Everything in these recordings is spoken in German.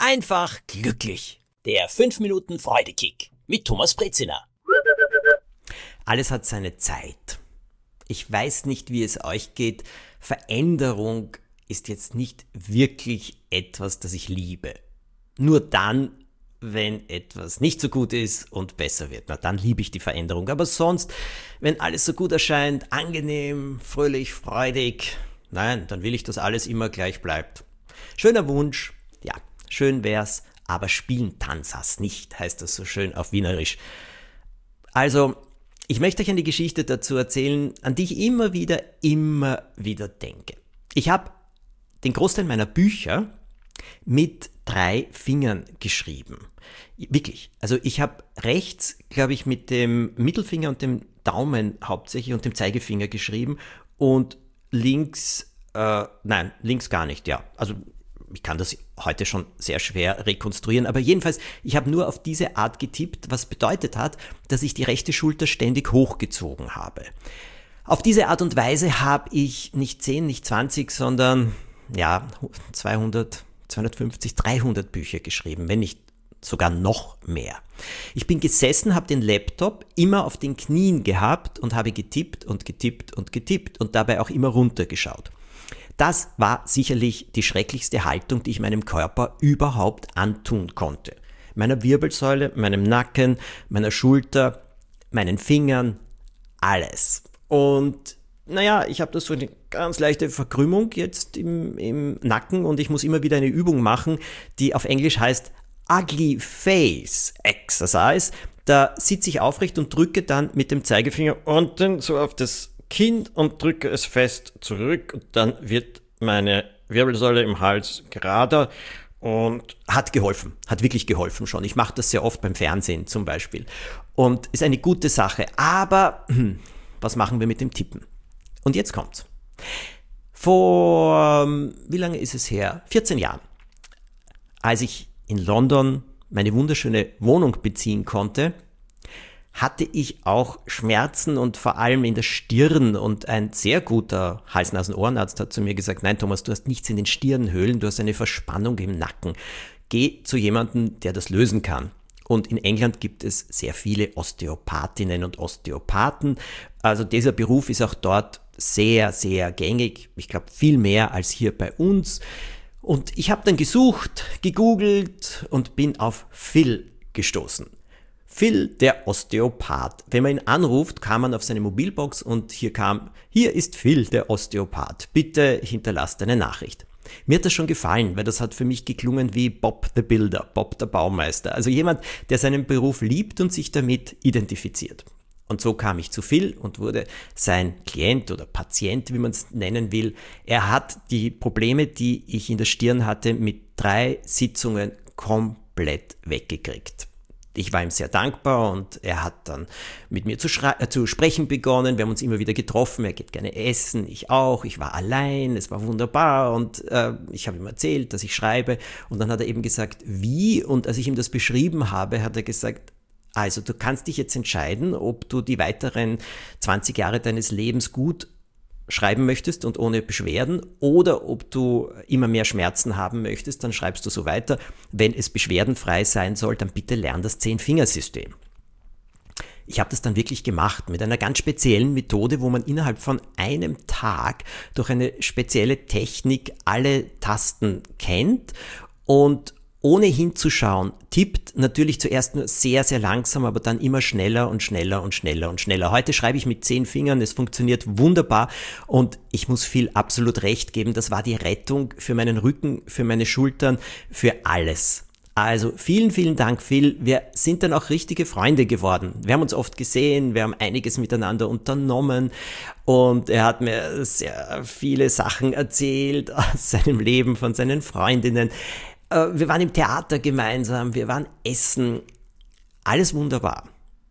einfach glücklich. Der 5 Minuten Freudekick mit Thomas Brezina. Alles hat seine Zeit. Ich weiß nicht, wie es euch geht. Veränderung ist jetzt nicht wirklich etwas, das ich liebe. Nur dann, wenn etwas nicht so gut ist und besser wird. Na, dann liebe ich die Veränderung. Aber sonst, wenn alles so gut erscheint, angenehm, fröhlich, freudig, nein, dann will ich, dass alles immer gleich bleibt. Schöner Wunsch, ja, schön wär's, aber spielen Tanzas nicht, heißt das so schön auf Wienerisch. Also, ich möchte euch eine Geschichte dazu erzählen, an die ich immer wieder denke. Ich habe den Großteil meiner Bücher mit 3 Fingern geschrieben. Wirklich. Also ich habe rechts, glaube ich, mit dem Mittelfinger und dem Daumen hauptsächlich und dem Zeigefinger geschrieben und links gar nicht, ja. Also ich kann das heute schon sehr schwer rekonstruieren, aber jedenfalls, ich habe nur auf diese Art getippt, was bedeutet hat, dass ich die rechte Schulter ständig hochgezogen habe. Auf diese Art und Weise habe ich nicht 10, nicht 20, sondern 200, 250, 300 Bücher geschrieben, wenn nicht sogar noch mehr. Ich bin gesessen, habe den Laptop immer auf den Knien gehabt und habe getippt und getippt und getippt und dabei auch immer runtergeschaut. Das war sicherlich die schrecklichste Haltung, die ich meinem Körper überhaupt antun konnte. Meiner Wirbelsäule, meinem Nacken, meiner Schulter, meinen Fingern, alles. Und ich habe das so eine ganz leichte Verkrümmung jetzt im Nacken und ich muss immer wieder eine Übung machen, die auf Englisch heißt Ugly Face Exercise. Da sitze ich aufrecht und drücke dann mit dem Zeigefinger unten so auf das Kinn und drücke es fest zurück und dann wird meine Wirbelsäule im Hals gerader und hat wirklich geholfen schon. Ich mache das sehr oft beim Fernsehen zum Beispiel und ist eine gute Sache. Aber was machen wir mit dem Tippen? Und jetzt kommt's. Vor, wie lange ist es her? 14 Jahren, als ich in London meine wunderschöne Wohnung beziehen konnte, hatte ich auch Schmerzen und vor allem in der Stirn und ein sehr guter Hals-Nasen-Ohrenarzt hat zu mir gesagt, nein Thomas, du hast nichts in den Stirnhöhlen, du hast eine Verspannung im Nacken. Geh zu jemandem, der das lösen kann. Und in England gibt es sehr viele Osteopathinnen und Osteopathen. Also dieser Beruf ist auch dort sehr, sehr gängig. Ich glaube, viel mehr als hier bei uns. Und ich habe dann gesucht, gegoogelt und bin auf Phil gestoßen. Phil, der Osteopath. Wenn man ihn anruft, kam man auf seine Mobilbox und hier ist Phil, der Osteopath. Bitte hinterlasst eine Nachricht. Mir hat das schon gefallen, weil das hat für mich geklungen wie Bob the Builder, Bob der Baumeister. Also jemand, der seinen Beruf liebt und sich damit identifiziert. Und so kam ich zu Phil und wurde sein Klient oder Patient, wie man es nennen will. Er hat die Probleme, die ich in der Stirn hatte, mit 3 Sitzungen komplett weggekriegt. Ich war ihm sehr dankbar und er hat dann mit mir zu sprechen begonnen. Wir haben uns immer wieder getroffen. Er geht gerne essen, ich auch. Ich war allein, es war wunderbar und ich habe ihm erzählt, dass ich schreibe. Und dann hat er eben gesagt, wie? Und als ich ihm das beschrieben habe, hat er gesagt, also du kannst dich jetzt entscheiden, ob du die weiteren 20 Jahre deines Lebens gut schreiben möchtest und ohne Beschwerden oder ob du immer mehr Schmerzen haben möchtest, dann schreibst du so weiter. Wenn es beschwerdenfrei sein soll, dann bitte lern das 10-Fingersystem. Ich habe das dann wirklich gemacht mit einer ganz speziellen Methode, wo man innerhalb von einem Tag durch eine spezielle Technik alle Tasten kennt und ohne hinzuschauen, tippt natürlich zuerst nur sehr, sehr langsam, aber dann immer schneller und schneller und schneller und schneller. Heute schreibe ich mit 10 Fingern, es funktioniert wunderbar und ich muss Phil absolut recht geben, das war die Rettung für meinen Rücken, für meine Schultern, für alles. Also vielen, vielen Dank, Phil. Wir sind dann auch richtige Freunde geworden. Wir haben uns oft gesehen, wir haben einiges miteinander unternommen und er hat mir sehr viele Sachen erzählt aus seinem Leben, von seinen Freundinnen. Wir waren im Theater gemeinsam, wir waren essen, alles wunderbar.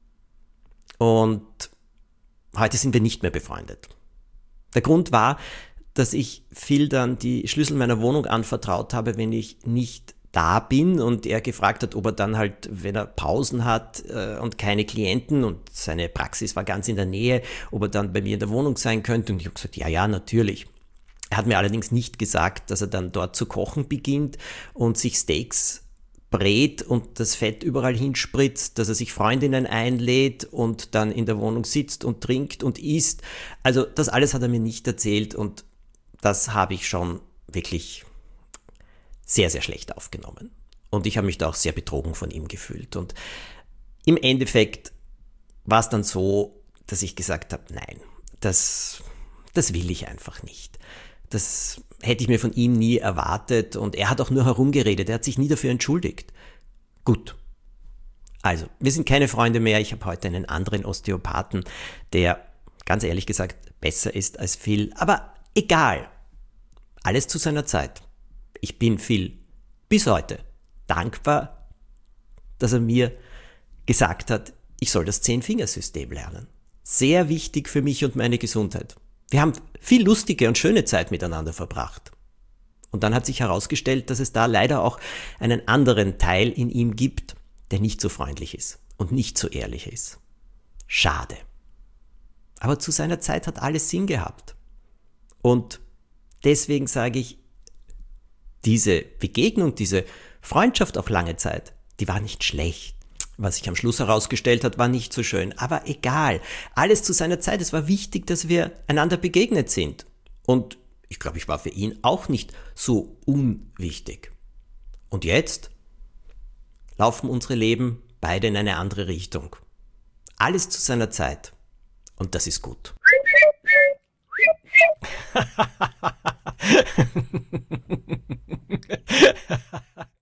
Und heute sind wir nicht mehr befreundet. Der Grund war, dass ich Phil dann die Schlüssel meiner Wohnung anvertraut habe, wenn ich nicht da bin und er gefragt hat, ob er dann halt, wenn er Pausen hat und keine Klienten und seine Praxis war ganz in der Nähe, ob er dann bei mir in der Wohnung sein könnte und ich habe gesagt, ja, natürlich. Er hat mir allerdings nicht gesagt, dass er dann dort zu kochen beginnt und sich Steaks brät und das Fett überall hinspritzt, dass er sich Freundinnen einlädt und dann in der Wohnung sitzt und trinkt und isst. Also das alles hat er mir nicht erzählt und das habe ich schon wirklich sehr, sehr schlecht aufgenommen. Und ich habe mich da auch sehr betrogen von ihm gefühlt. Und im Endeffekt war es dann so, dass ich gesagt habe, nein, das will ich einfach nicht. Das hätte ich mir von ihm nie erwartet und er hat auch nur herumgeredet, er hat sich nie dafür entschuldigt. Gut. Also, wir sind keine Freunde mehr, ich habe heute einen anderen Osteopathen, der, ganz ehrlich gesagt, besser ist als Phil, aber egal. Alles zu seiner Zeit. Ich bin Phil bis heute dankbar, dass er mir gesagt hat, ich soll das 10-Fingersystem lernen. Sehr wichtig für mich und meine Gesundheit. Wir haben viel lustige und schöne Zeit miteinander verbracht. Und dann hat sich herausgestellt, dass es da leider auch einen anderen Teil in ihm gibt, der nicht so freundlich ist und nicht so ehrlich ist. Schade. Aber zu seiner Zeit hat alles Sinn gehabt. Und deswegen sage ich, diese Begegnung, diese Freundschaft auf lange Zeit, die war nicht schlecht. Was sich am Schluss herausgestellt hat, war nicht so schön. Aber egal, alles zu seiner Zeit. Es war wichtig, dass wir einander begegnet sind. Und ich glaube, ich war für ihn auch nicht so unwichtig. Und jetzt laufen unsere Leben beide in eine andere Richtung. Alles zu seiner Zeit. Und das ist gut.